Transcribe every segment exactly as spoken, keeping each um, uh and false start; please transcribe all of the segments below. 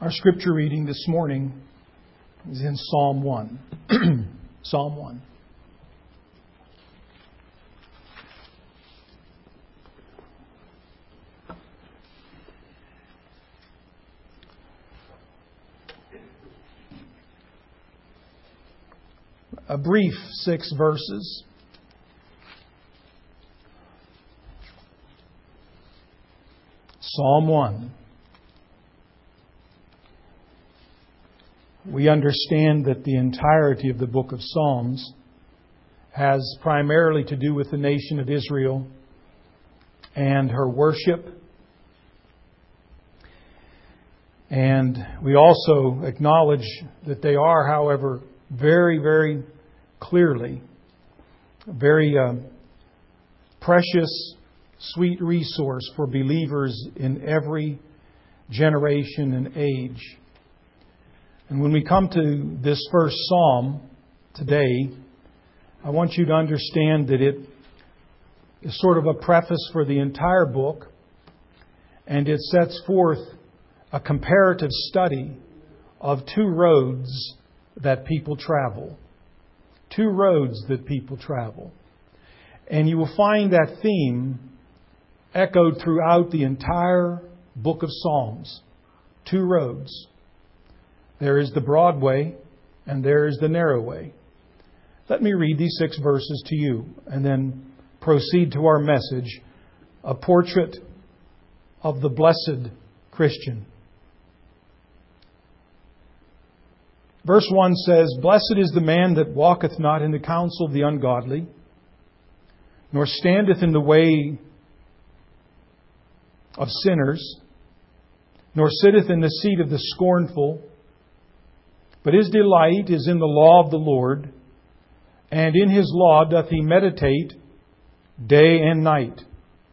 Our scripture reading this morning is in Psalm one. Psalm one. A brief six verses. Psalm one. We understand that the entirety of the book of Psalms has primarily to do with the nation of Israel and her worship. And we also acknowledge that they are, however, very, very clearly, a very uh, precious, sweet resource for believers in every generation and age. And when we come to this first psalm today, I want you to understand that it is sort of a preface for the entire book, and it sets forth a comparative study of two roads that people travel. Two roads that people travel. And you will find that theme echoed throughout the entire book of Psalms. Two roads. There is the broad way and there is the narrow way. Let me read these six verses to you and then proceed to our message, a portrait of the blessed Christian. Verse one says, "Blessed is the man that walketh not in the counsel of the ungodly, nor standeth in the way of sinners, nor sitteth in the seat of the scornful. But his delight is in the law of the Lord, and in his law doth he meditate day and night.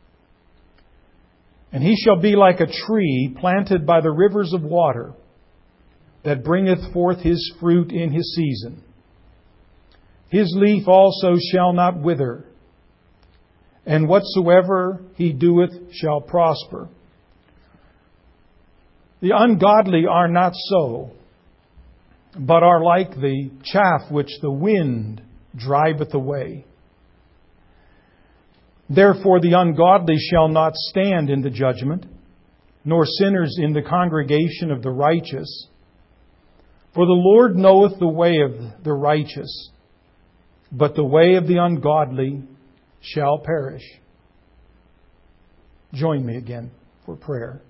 And he shall be like a tree planted by the rivers of water, that bringeth forth his fruit in his season. His leaf also shall not wither, and whatsoever he doeth shall prosper. The ungodly are not so, but are like the chaff which the wind driveth away. Therefore the ungodly shall not stand in the judgment, nor sinners in the congregation of the righteous. For the Lord knoweth the way of the righteous, but the way of the ungodly shall perish." Join me again for prayer.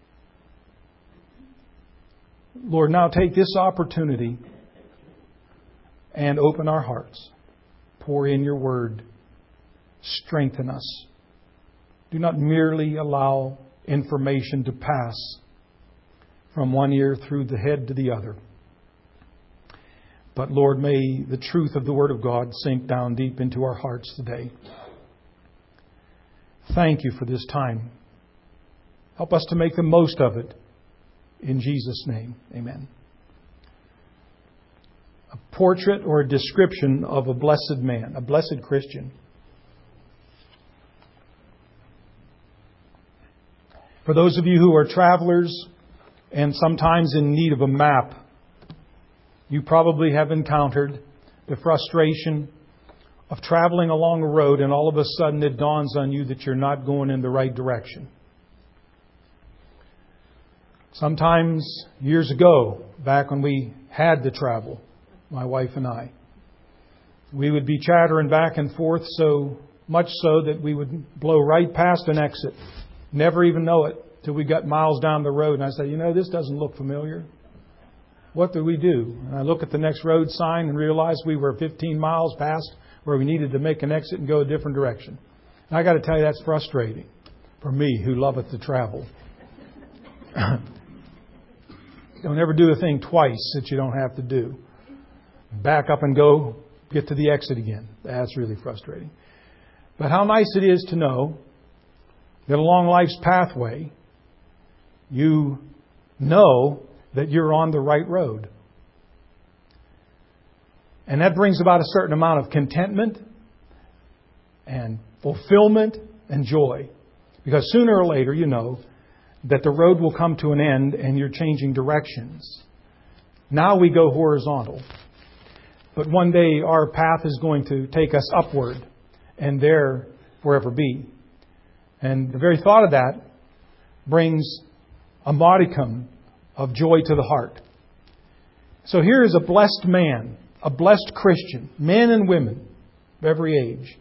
Lord, now take this opportunity and open our hearts. Pour in your word. Strengthen us. Do not merely allow information to pass from one ear through the head to the other. But Lord, may the truth of the Word of God sink down deep into our hearts today. Thank you for this time. Help us to make the most of it. In Jesus' name, amen. A portrait or a description of a blessed man, a blessed Christian. For those of you who are travelers and sometimes in need of a map, you probably have encountered the frustration of traveling along a road and all of a sudden it dawns on you that you're not going in the right direction. Sometimes years ago, back when we had to travel, my wife and I, we would be chattering back and forth so much so that we would blow right past an exit, never even know it till we got miles down the road. And I said, you know, this doesn't look familiar. What do we do? And I look at the next road sign and realize we were fifteen miles past where we needed to make an exit and go a different direction. And I got to tell you, that's frustrating for me who loveth to travel. Don't ever do a thing twice that you don't have to do. Back up and go, get to the exit again. That's really frustrating. But how nice it is to know that along life's pathway, you know that you're on the right road. And that brings about a certain amount of contentment and fulfillment and joy. Because sooner or later, you know, that the road will come to an end and you're changing directions. Now we go horizontal. But one day our path is going to take us upward and there forever be. And the very thought of that brings a modicum of joy to the heart. So here is a blessed man, a blessed Christian, men and women of every age.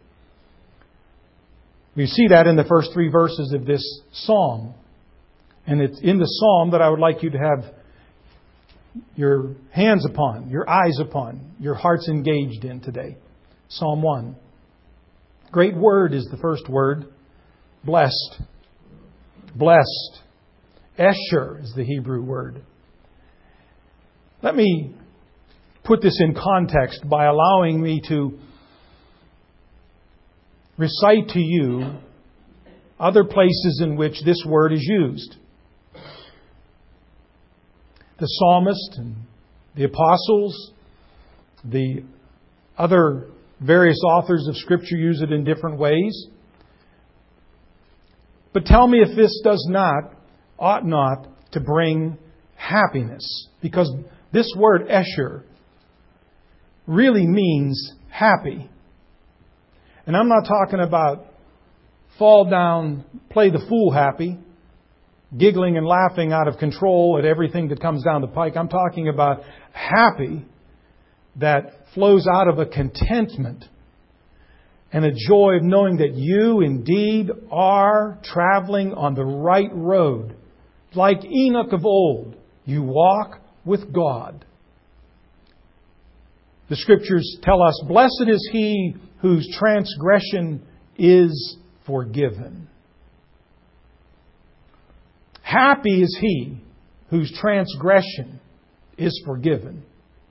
We see that in the first three verses of this psalm. And it's in the psalm that I would like you to have your hands upon, your eyes upon, your hearts engaged in today. Psalm one. Great word is the first word. Blessed. Blessed. Esher is the Hebrew word. Let me put this in context by allowing me to recite to you other places in which this word is used. The psalmist and the apostles, the other various authors of Scripture use it in different ways. But tell me if this does not, ought not, to bring happiness. Because this word, Esher, really means happy. And I'm not talking about fall down, play the fool happy, giggling and laughing out of control at everything that comes down the pike. I'm talking about happy that flows out of a contentment and a joy of knowing that you indeed are traveling on the right road. Like Enoch of old, you walk with God. The Scriptures tell us, blessed is he whose transgression is forgiven. Happy is he whose transgression is forgiven.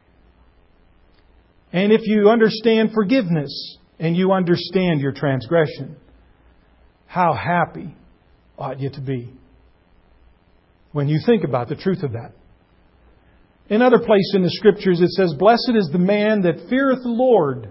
And if you understand forgiveness and you understand your transgression, how happy ought you to be when you think about the truth of that. In other places in the Scriptures it says, blessed is the man that feareth the Lord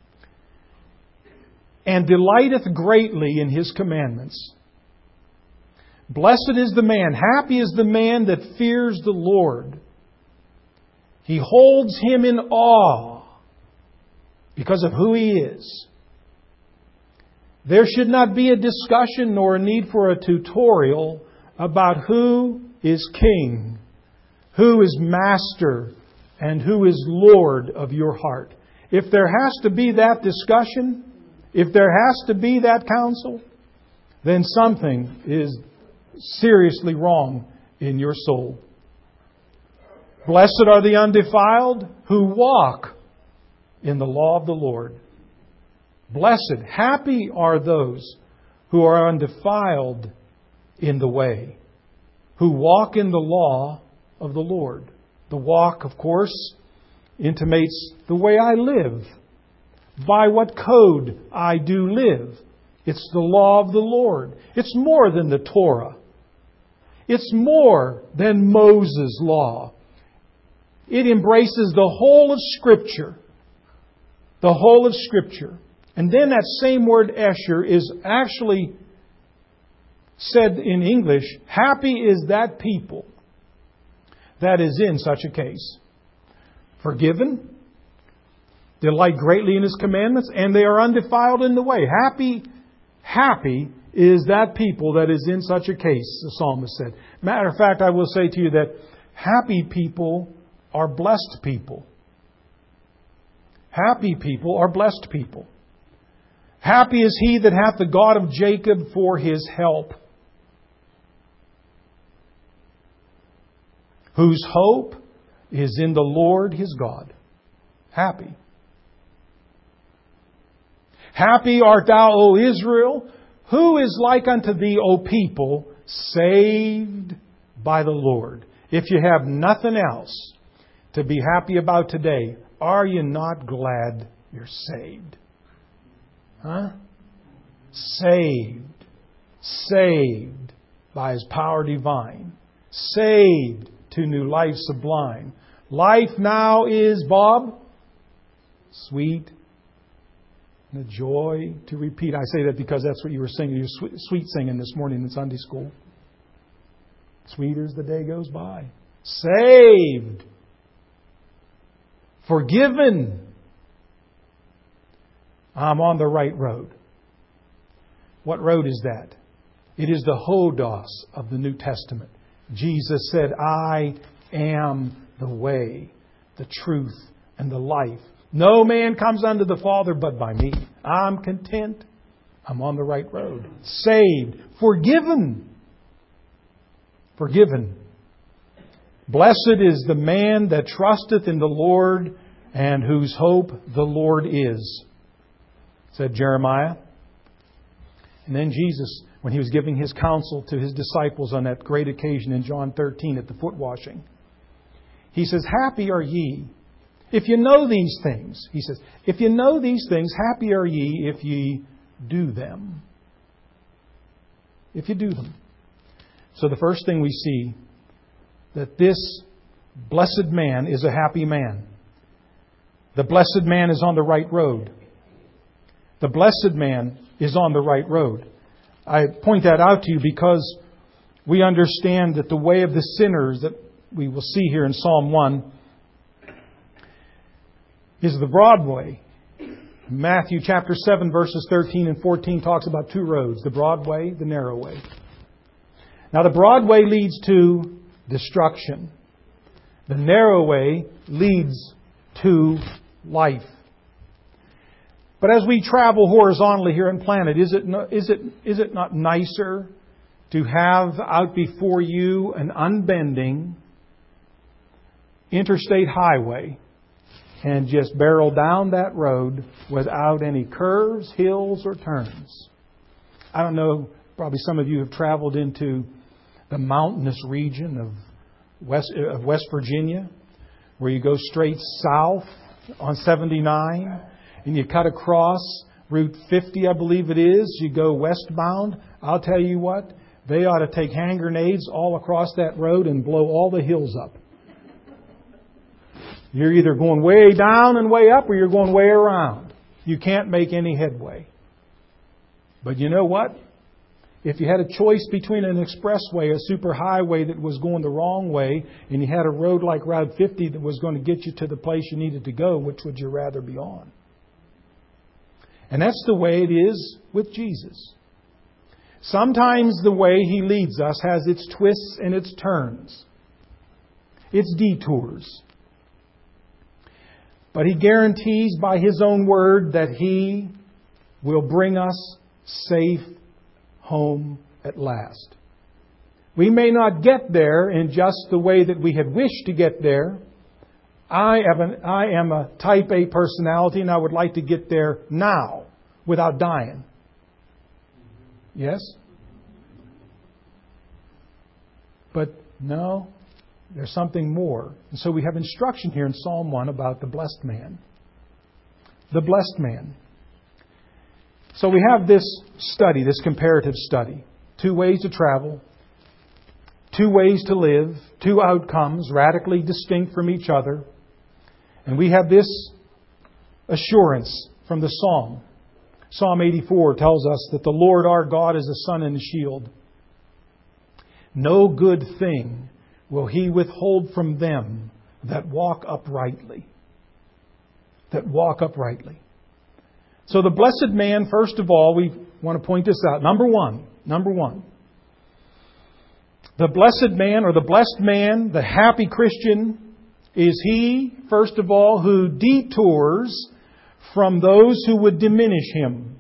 and delighteth greatly in His commandments. Blessed is the man, happy is the man that fears the Lord. He holds Him in awe because of who He is. There should not be a discussion nor a need for a tutorial about who is King, who is Master, and who is Lord of your heart. If there has to be that discussion, if there has to be that counsel, then something is seriously wrong in your soul. Blessed are the undefiled who walk in the law of the Lord. Blessed, happy are those who are undefiled in the way, who walk in the law of the Lord. The walk, of course, intimates the way I live, by what code I do live. It's the law of the Lord. It's more than the Torah. It's more than Moses' law. It embraces the whole of Scripture. The whole of Scripture. And then that same word Esher is actually said in English, happy is that people that is in such a case. Forgiven, delight greatly in His commandments, and they are undefiled in the way. Happy, happy is that people that is in such a case, the psalmist said. Matter of fact, I will say to you that happy people are blessed people. Happy people are blessed people. Happy is he that hath the God of Jacob for his help, whose hope is in the Lord his God. Happy. Happy art thou, O Israel, who is like unto thee, O people, saved by the Lord. If you have nothing else to be happy about today, are you not glad you're saved? Huh? Saved. Saved by His power divine. Saved to new life sublime. Life now is, Bob, sweet and a joy to repeat. I say that because that's what you were singing. You were sweet singing this morning in Sunday school. sweeter as the day goes by. Saved. Forgiven. I'm on the right road. What road is that? It is the Hodos of the New Testament. Jesus said, I am the way, the truth, and the life. No man comes unto the Father but by me. I'm content. I'm on the right road. Saved. Forgiven. Forgiven. Blessed is the man that trusteth in the Lord and whose hope the Lord is, said Jeremiah. And then Jesus, when He was giving His counsel to His disciples on that great occasion in John thirteen at the foot washing, He says, happy are ye if you know these things. He says, if you know these things, happy are ye if ye do them. If you do them. So the first thing we see, that this blessed man is a happy man. The blessed man is on the right road. The blessed man is on the right road. I point that out to you because we understand that the way of the sinners that we will see here in Psalm one is the broad way. Matthew chapter seven verses thirteen and fourteen talks about two roads, the broad way, the narrow way. Now the broad way leads to destruction. The narrow way leads to life. But as we travel horizontally here on planet, is it, no, is it, is it not nicer to have out before you an unbending interstate highway and just barrel down that road without any curves, hills, or turns? I don't know, probably some of you have traveled into the mountainous region of West, of West Virginia, where you go straight south on seventy-nine and you cut across Route fifty, I believe it is. You go westbound. I'll tell you what, they ought to take hand grenades all across that road and blow all the hills up. You're either going way down and way up or you're going way around. You can't make any headway. But you know what? If you had a choice between an expressway, a superhighway that was going the wrong way, and you had a road like Route fifty that was going to get you to the place you needed to go, which would you rather be on? And that's the way it is with Jesus. Sometimes the way He leads us has its twists and its turns, its detours. But He guarantees by His own word that He will bring us safe home at last. We may not get there in just the way that we had wished to get there. I am, an, I am a type A personality and I would like to get there now without dying. Yes? But no, there's something more. And so we have instruction here in Psalm one about the blessed man. The blessed man. So we have this study, this comparative study. Two ways to travel. Two ways to live. Two outcomes radically distinct from each other. And we have this assurance from the Psalm. Psalm eighty-four tells us that the Lord our God is a sun and a shield. No good thing will He withhold from them that walk uprightly. That walk uprightly. So the blessed man, first of all, we want to point this out. Number one, number one. The blessed man or the blessed man, the happy Christian, is he, first of all, who detours from those who would diminish him.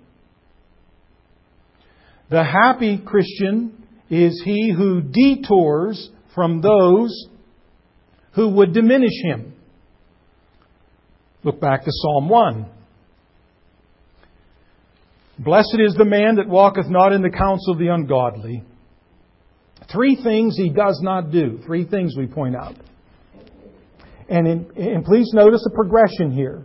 The happy Christian is he who detours from those who would diminish him. Look back to Psalm one. Blessed is the man that walketh not in the counsel of the ungodly. Three things he does not do. Three things we point out. And, in, and please notice a progression here.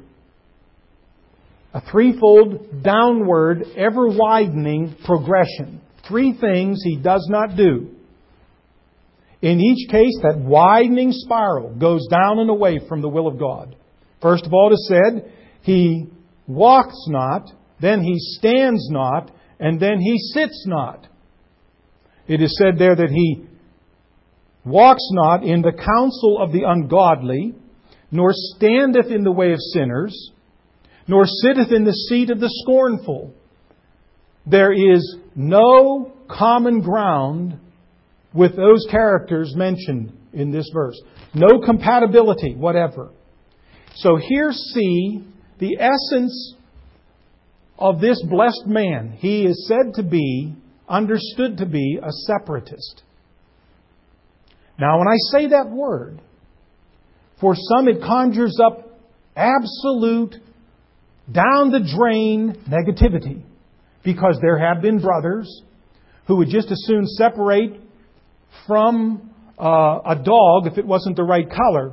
A threefold, downward, ever-widening progression. Three things he does not do. In each case, that widening spiral goes down and away from the will of God. First of all, it is said, he walks not, then he stands not, and then he sits not. It is said there that he walks not in the counsel of the ungodly, nor standeth in the way of sinners, nor sitteth in the seat of the scornful. There is no common ground with those characters mentioned in this verse. No compatibility whatever. So here see the essence of this blessed man. He is said to be, understood to be, a separatist. Now when I say that word, for some it conjures up absolute, down the drain negativity. Because there have been brothers who would just as soon separate from uh, a dog if it wasn't the right color,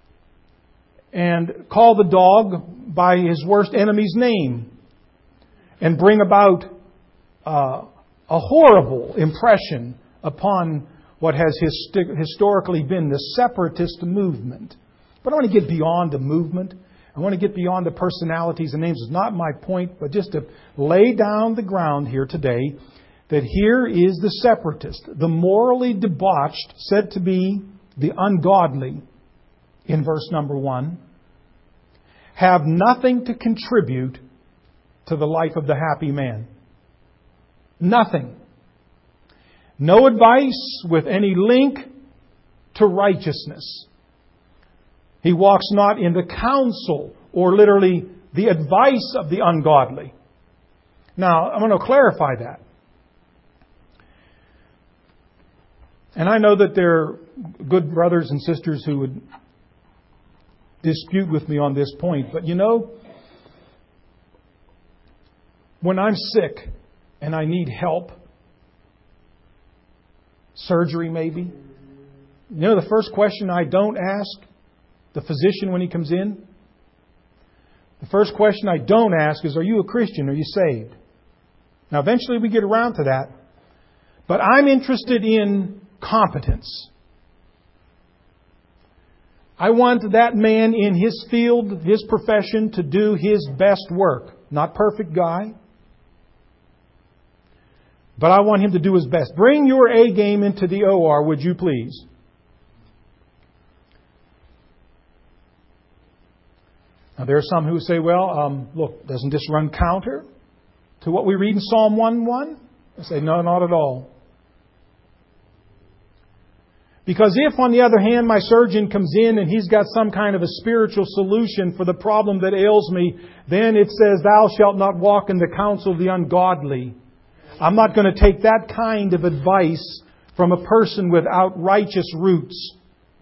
and call the dog by his worst enemy's name, and bring about uh, a horrible impression upon what has hist- historically been the separatist movement. But I want to get beyond the movement. I want to get beyond the personalities and names. It's not my point, but just to lay down the ground here today that here is the separatist, the morally debauched, said to be the ungodly, in verse number one, have nothing to contribute to the life of the happy man. Nothing. No advice with any link to righteousness. He walks not in the counsel, or literally the advice of the ungodly. Now, I'm going to clarify that. And I know that there are good brothers and sisters who would dispute with me on this point. But you know, when I'm sick and I need help, surgery maybe, you know the first question I don't ask the physician when he comes in? The first question I don't ask is, are you a Christian? Are you saved? Now eventually we get around to that. But I'm interested in competence. I want that man in his field, his profession, to do his best work. Not perfect guy. But I want him to do his best. Bring your A game into the O R, would you please? Now there are some who say, well, um, look, doesn't this run counter to what we read in Psalm one one? I say, no, not at all. Because if, on the other hand, my surgeon comes in and he's got some kind of a spiritual solution for the problem that ails me, then it says, thou shalt not walk in the counsel of the ungodly. I'm not going to take that kind of advice from a person without righteous roots.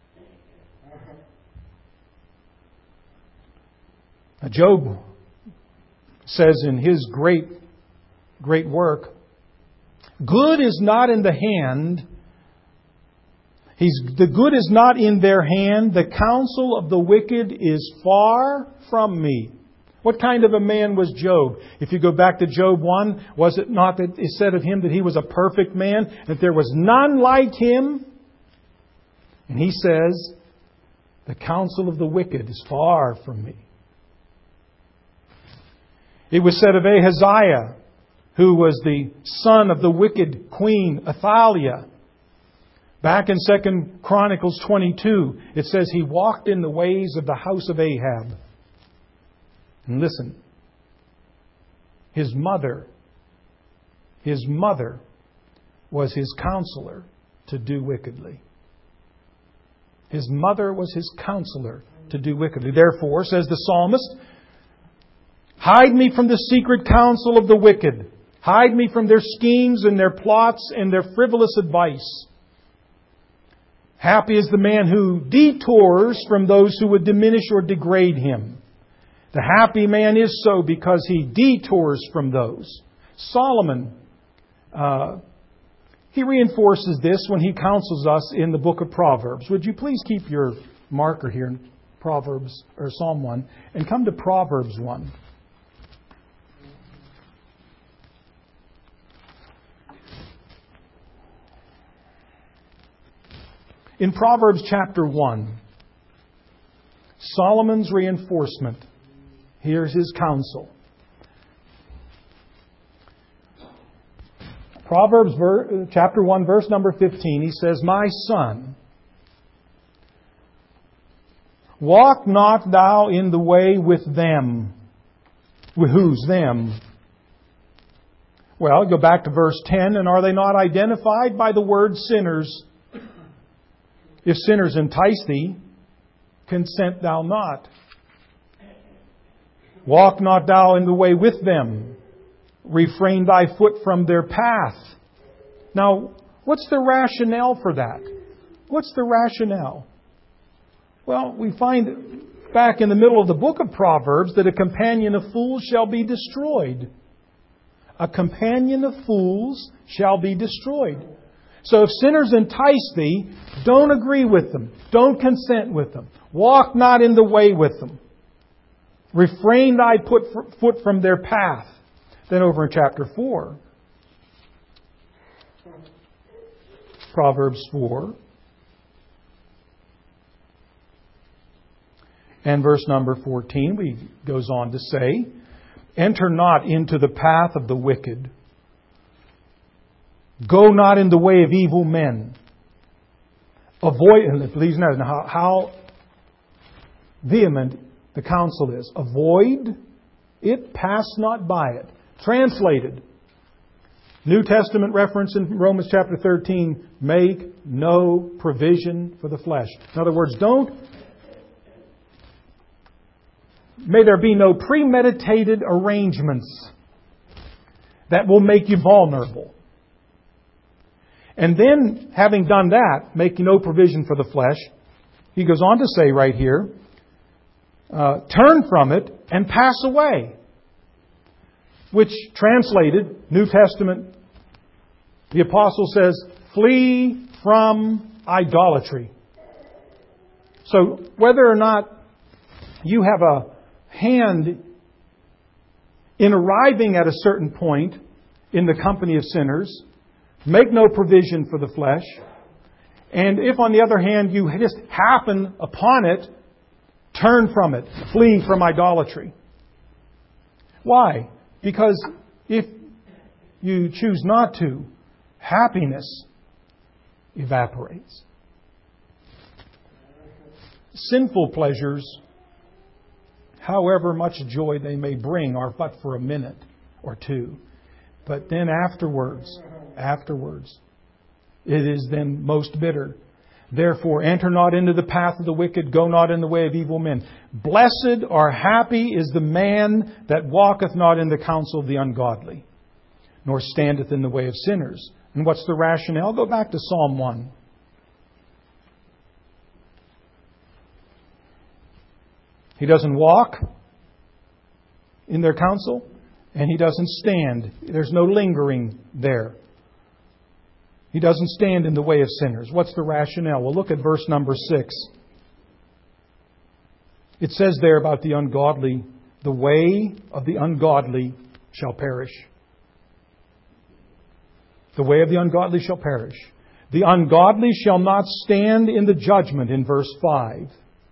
Now, Job says in his great, great work, good is not in the hand. He's, the good is not in their hand. The counsel of the wicked is far from me. What kind of a man was Job? If you go back to Job one, was it not that it said of him that he was a perfect man, that there was none like him? And he says, the counsel of the wicked is far from me. It was said of Ahaziah, who was the son of the wicked queen Athaliah. Back in Second Chronicles twenty-two, it says he walked in the ways of the house of Ahab. And listen, his mother, his mother was his counselor to do wickedly. His mother was his counselor to do wickedly. Therefore, says the psalmist, hide me from the secret counsel of the wicked. Hide me from their schemes and their plots and their frivolous advice. Happy is the man who detours from those who would diminish or degrade him. The happy man is so because he detours from those. Solomon, uh, he reinforces this when he counsels us in the book of Proverbs. Would you please keep your marker here in Proverbs or Psalm one and come to Proverbs one. In Proverbs chapter one, Solomon's reinforcement. Here's his counsel. Proverbs chapter one, verse number fifteen, he says, my son, Walk not thou in the way with them. With who's them? Well, go back to verse ten, and are they not identified by the word sinners? If sinners entice thee, consent thou not. Walk not thou in the way with them. Refrain thy foot from their path. Now, what's the rationale for that? What's the rationale? Well, we find back in the middle of the book of Proverbs that a companion of fools shall be destroyed. A companion of fools shall be destroyed. So if sinners entice thee, don't agree with them. Don't consent with them. Walk not in the way with them. Refrain thy foot from their path. Then over in chapter four, Proverbs four, and verse number fourteen, we goes on to say, enter not into the path of the wicked. Go not in the way of evil men. Avoid, and please note how, how vehement the counsel is. Avoid it, pass not by it. Translated. New Testament reference in Romans chapter thirteen, make no provision for the flesh. In other words, don't, may there be no premeditated arrangements that will make you vulnerable. And then, having done that, make no provision for the flesh, he goes on to say right here, uh, turn from it and pass away. Which, translated, New Testament, the apostle says, flee from idolatry. So, whether or not you have a hand in arriving at a certain point in the company of sinners, make no provision for the flesh. And if, on the other hand, you just happen upon it, turn from it. Flee from idolatry. Why? Because if you choose not to, happiness evaporates. Sinful pleasures, however much joy they may bring, are but for a minute or two. But then afterwards, afterwards, it is then most bitter. Therefore, enter not into the path of the wicked, go not in the way of evil men. Blessed or happy is the man that walketh not in the counsel of the ungodly, nor standeth in the way of sinners. And what's the rationale? Go back to Psalm one. He doesn't walk in their counsel, and he doesn't stand. There's no lingering there. He doesn't stand in the way of sinners. What's the rationale? Well, look at verse number six. It says there about the ungodly, the way of the ungodly shall perish. The way of the ungodly shall perish. The ungodly shall not stand in the judgment in verse five.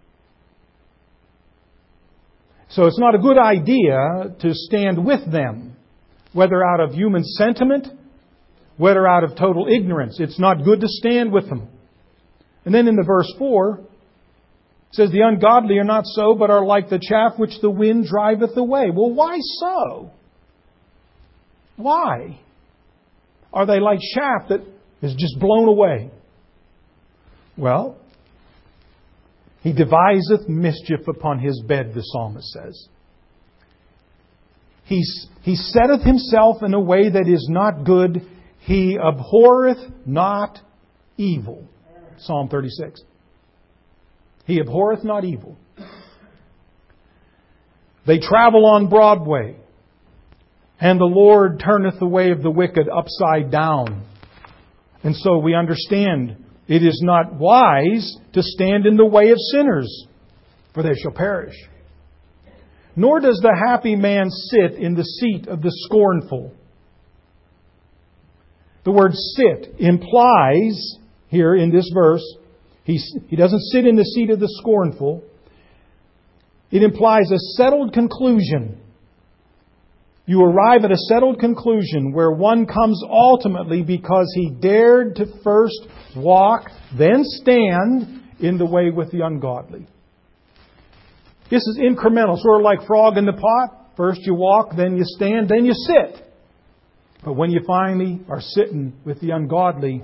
So it's not a good idea to stand with them, whether out of human sentiment, whether out of total ignorance. It's not good to stand with them. And then in the verse four, it says, the ungodly are not so, but are like the chaff which the wind driveth away. Well, why so? Why? Are they like chaff that is just blown away? Well, he deviseth mischief upon his bed, the psalmist says. He, he setteth himself in a way that is not good. He abhorreth not evil. Psalm thirty-six. He abhorreth not evil. They travel on Broadway, and the Lord turneth the way of the wicked upside down. And so we understand it is not wise to stand in the way of sinners, for they shall perish. Nor does the happy man sit in the seat of the scornful. The word sit implies here in this verse, he, he doesn't sit in the seat of the scornful. It implies a settled conclusion. You arrive at a settled conclusion where one comes ultimately because he dared to first walk, then stand in the way with the ungodly. This is incremental, sort of like frog in the pot. First you walk, then you stand, then you sit. But when you finally are sitting with the ungodly,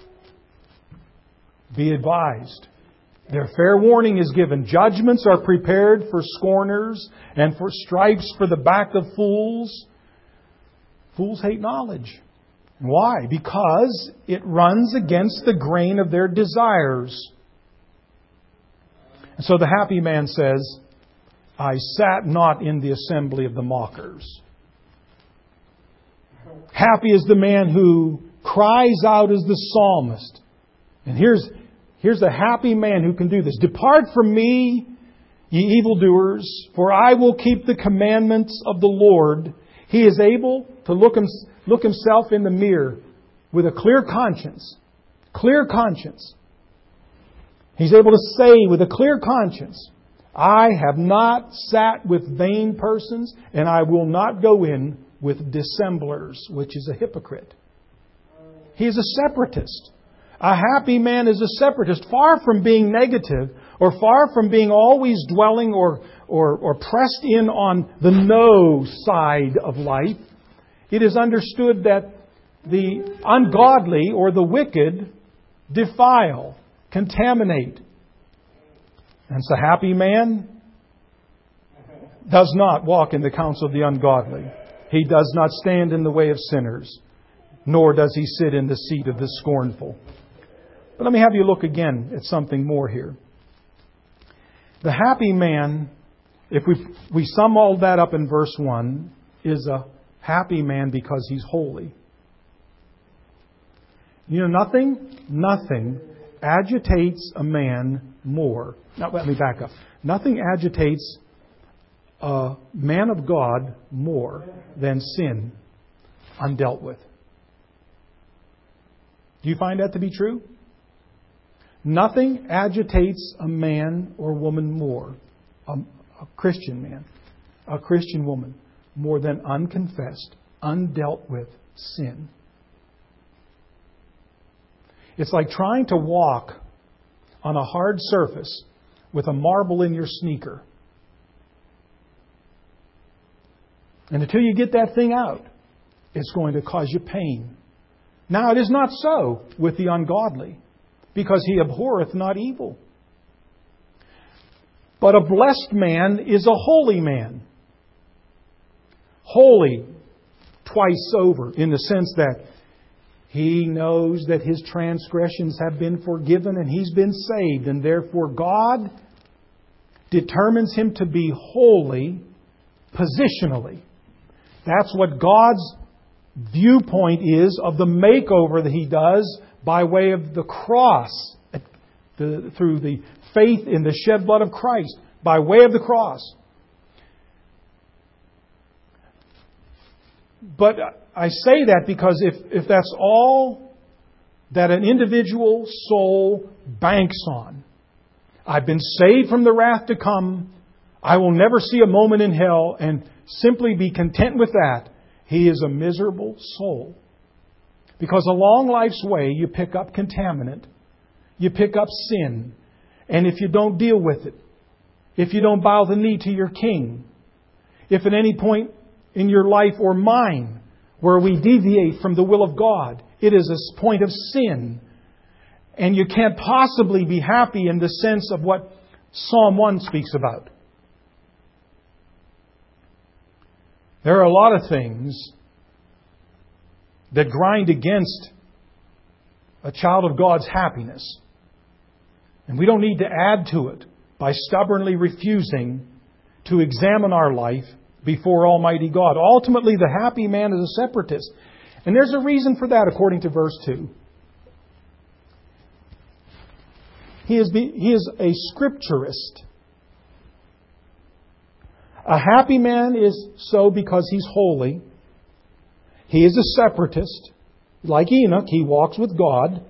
be advised. Their fair warning is given. Judgments are prepared for scorners and for stripes for the back of fools. Fools hate knowledge. Why? Because it runs against the grain of their desires. And so the happy man says, I sat not in the assembly of the mockers. Happy is the man who cries out as the psalmist. And here's, here's the happy man who can do this. Depart from me, ye evildoers, for I will keep the commandments of the Lord. He is able to look, him, look himself in the mirror with a clear conscience. Clear conscience. He's able to say with a clear conscience, I have not sat with vain persons, and I will not go in with dissemblers, which is a hypocrite. He is a separatist. A happy man is a separatist, far from being negative or far from being always dwelling or, or, or pressed in on the no side of life. It is understood that the ungodly or the wicked defile, contaminate. And so a happy man does not walk in the counsel of the ungodly. He does not stand in the way of sinners, nor does he sit in the seat of the scornful. But let me have you look again at something more here. The happy man, if we we sum all that up in verse one, is a happy man because he's holy. You know, nothing, nothing agitates a man more. Now, let me back up. Nothing agitates a man of God more than sin undealt with. Do you find that to be true? Nothing agitates a man or woman more, a, a Christian man, a Christian woman, more than unconfessed, undealt with sin. It's like trying to walk on a hard surface with a marble in your sneaker. And until you get that thing out, it's going to cause you pain. Now, it is not so with the ungodly, because he abhorreth not evil. But a blessed man is a holy man. Holy, twice over, in the sense that he knows that his transgressions have been forgiven and he's been saved. And therefore God determines him to be holy positionally. That's what God's viewpoint is of the makeover that He does by way of the cross, the, through the faith in the shed blood of Christ, by way of the cross. But I say that because if, if that's all that an individual soul banks on, I've been saved from the wrath to come, I will never see a moment in hell, and simply be content with that, he is a miserable soul. Because along life's way, you pick up contaminant. You pick up sin. And if you don't deal with it, if you don't bow the knee to your King, if at any point in your life or mine where we deviate from the will of God, it is a point of sin. And you can't possibly be happy in the sense of what Psalm one speaks about. There are a lot of things that grind against a child of God's happiness. And we don't need to add to it by stubbornly refusing to examine our life before Almighty God. Ultimately, the happy man is a separatist. And there's a reason for that according to verse two. He is, he is a scripturist. A happy man is so because he's holy. He is a separatist. Like Enoch, he walks with God.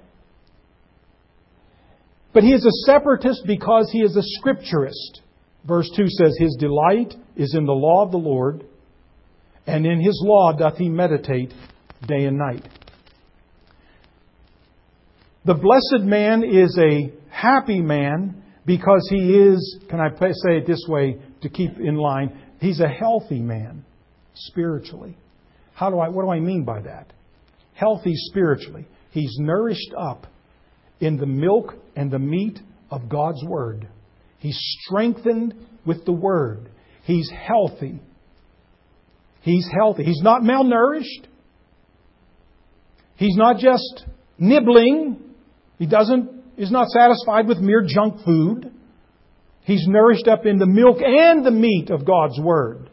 But he is a separatist because he is a scripturist. Verse two says, His delight is in the law of the Lord, and in His law doth he meditate day and night. The blessed man is a happy man Because he is, can I say it this way to keep in line, he's a healthy man spiritually. How do I, what do I mean by that? Healthy spiritually. He's nourished up in the milk and the meat of God's Word. He's strengthened with the Word. He's healthy. He's healthy. He's not malnourished. He's not just nibbling. He doesn't, is not satisfied with mere junk food. He's nourished up in the milk and the meat of God's Word.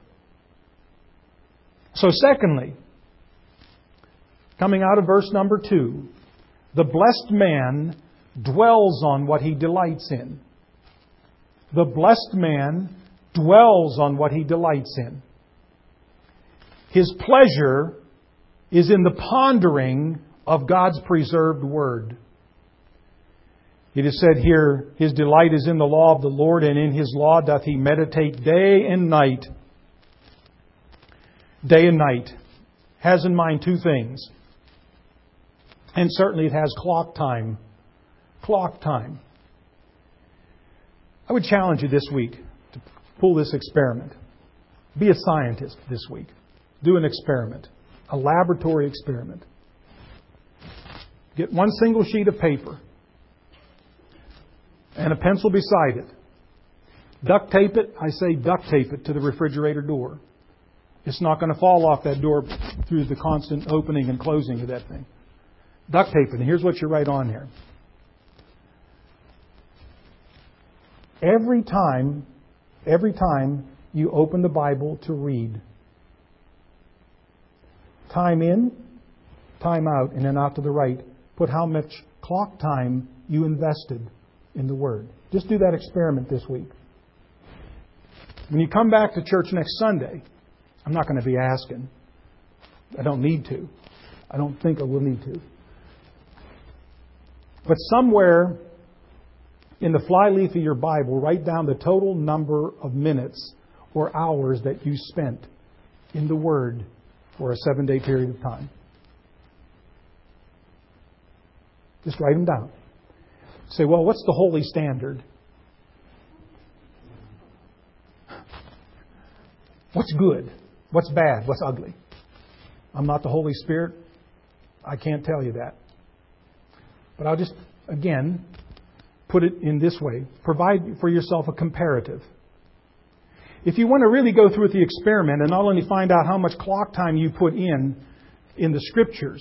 So secondly, coming out of verse number two, the blessed man dwells on what he delights in. The blessed man dwells on what he delights in. His pleasure is in the pondering of God's preserved Word. It is said here, his delight is in the law of the Lord, and in his law doth he meditate day and night. Day and night. Has in mind two things. And certainly it has clock time. Clock time. I would challenge you this week to pull this experiment. Be a scientist this week. Do an experiment. A laboratory experiment. Get one single sheet of paper and a pencil beside it. Duct tape it. I say duct tape it to the refrigerator door. It's not going to fall off that door through the constant opening and closing of that thing. Duct tape it. And here's what you write on here. Every time, every time you open the Bible to read, time in, time out, and then out to the right, put how much clock time you invested in the Word. Just do that experiment this week. When you come back to church next Sunday, I'm not going to be asking. I don't need to. I don't think I will need to. But somewhere in the flyleaf of your Bible, write down the total number of minutes or hours that you spent in the Word for a seven-day period of time. Just write them down. Say, well, what's the holy standard? What's good? What's bad? What's ugly? I'm not the Holy Spirit. I can't tell you that. But I'll just, again, put it in this way. Provide for yourself a comparative. If you want to really go through with the experiment and not only find out how much clock time you put in in the Scriptures,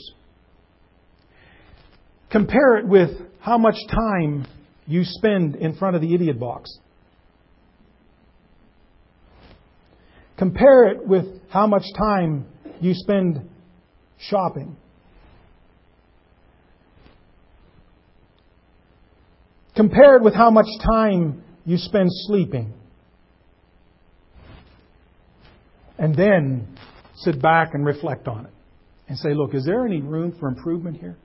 compare it with how much time you spend in front of the idiot box. Compare it with how much time you spend shopping. Compare it with how much time you spend sleeping. And then sit back and reflect on it. And say, look, is there any room for improvement here?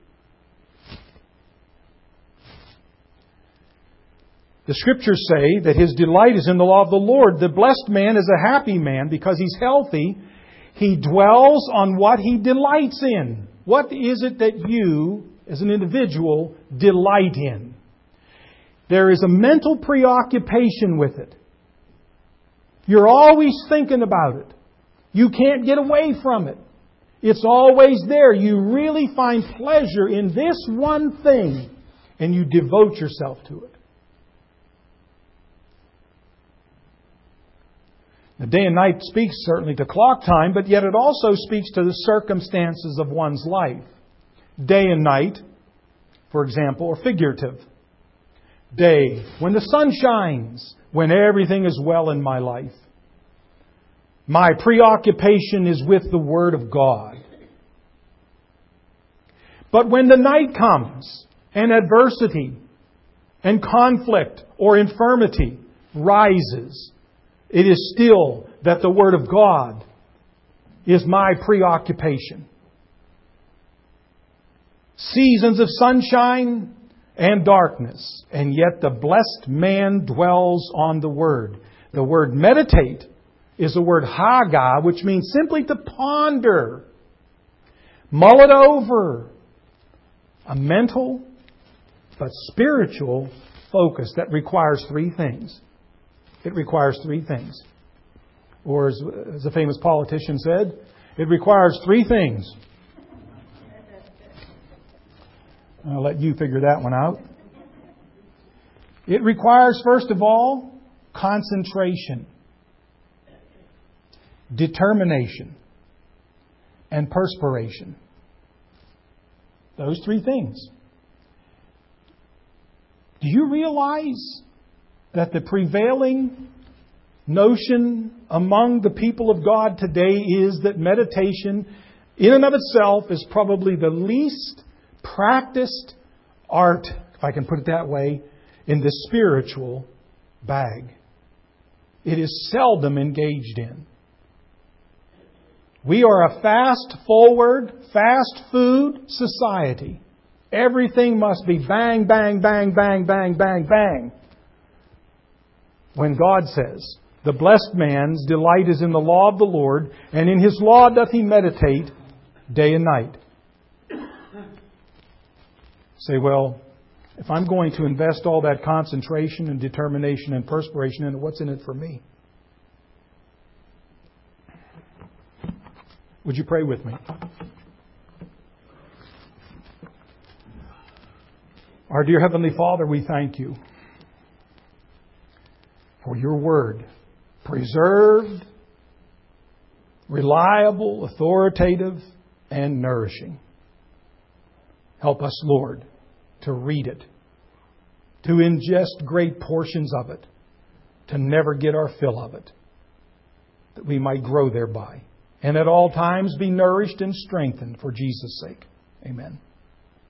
The Scriptures say that his delight is in the law of the Lord. The blessed man is a happy man because he's healthy. He dwells on what he delights in. What is it that you, as an individual, delight in? There is a mental preoccupation with it. You're always thinking about it. You can't get away from it. It's always there. You really find pleasure in this one thing, and you devote yourself to it. The day and night speaks certainly to clock time, but yet it also speaks to the circumstances of one's life. Day and night, for example, are figurative. Day, when the sun shines, when everything is well in my life. My preoccupation is with the Word of God. But when the night comes, and adversity, and conflict, or infirmity rises, it is still that the Word of God is my preoccupation. Seasons of sunshine and darkness, and yet the blessed man dwells on the Word. The word meditate is the word haga, which means simply to ponder, mull it over. A mental but spiritual focus that requires three things. It requires three things. Or as, as a famous politician said, it requires three things. I'll let you figure that one out. It requires, first of all, concentration, determination, and perspiration. Those three things. Do you realize that the prevailing notion among the people of God today is that meditation in and of itself is probably the least practiced art, if I can put it that way, in the spiritual bag? It is seldom engaged in. We are a fast forward, fast food society. Everything must be bang, bang, bang, bang, bang, bang, bang. When God says, the blessed man's delight is in the law of the Lord, and in His law doth he meditate day and night. Say, well, if I'm going to invest all that concentration and determination and perspiration in it, what's in it for me? Would you pray with me? Our dear Heavenly Father, we thank You for Your Word, preserved, reliable, authoritative, and nourishing. Help us, Lord, to read it, to ingest great portions of it, to never get our fill of it, that we might grow thereby, and at all times be nourished and strengthened for Jesus' sake. Amen.